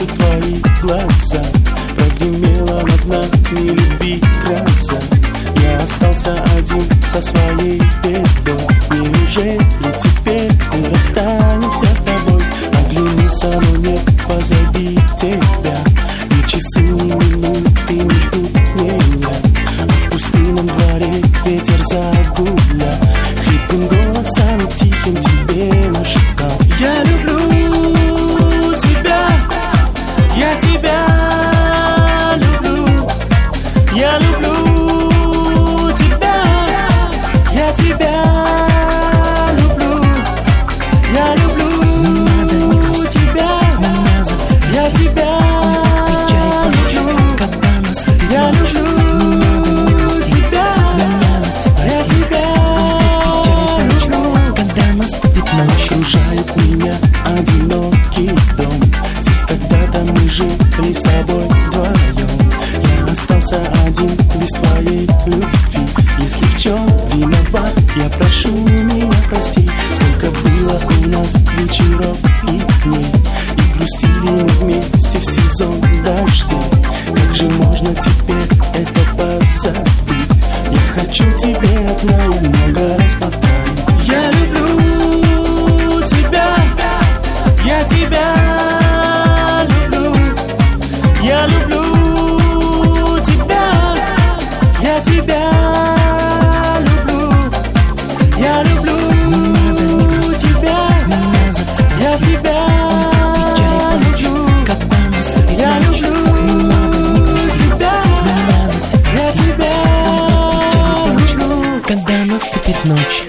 твои глаза. Прогремела над нами любви гроза. Я остался один со своей бедой. Неужели теперь мы расстанемся с тобой? Оглянуться, но нет позади тебя. Ни часы, ни минуты не ждут меня. А в пустынном дворе ветер загуля. Хриплым голосом тихим тебе нашептал: я люблю тебя, я тебя люблю, я люблю тебя, я тебя люблю, я люблю тебя, я тебя люблю, я люблю тебя, я тебя люблю. Когда наступит ночь, Окружает меня одинокий дом. Здесь когда-то мы жили с тобой вдвоем. Я остался один без твоей любви. Если в чем виноват, я прошу меня прости. Сколько было у нас вечеров и дней, и грустили мы вместе в сезон дождей. Как же можно теперь это позабыть? Я хочу тебе одна и много раз повторить: я люблю тебя, я тебя люблю, я люблю тебя, я тебя люблю, я люблю тебя, я тебя люблю, я люблю тебя, я тебя люблю. когда наступит ночь.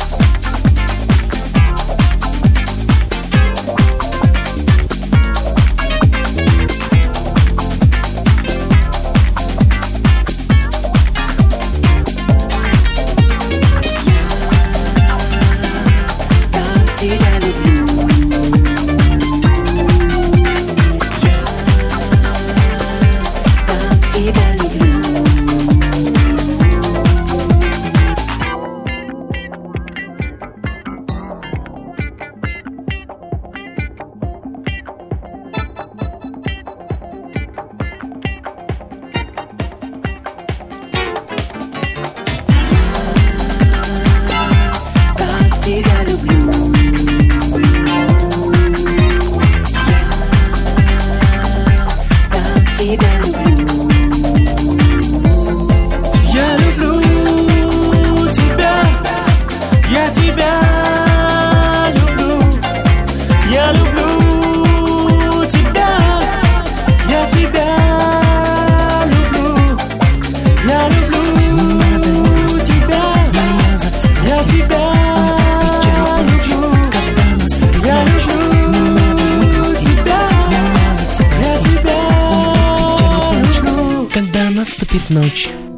Тебя люблю, тебя люблю. Тебя люблю, тебя люблю, я люблю тебя, я тебя люблю, я люблю тебя, я тебя люблю, я люблю тебя, я тебя. Когда наступит ночь.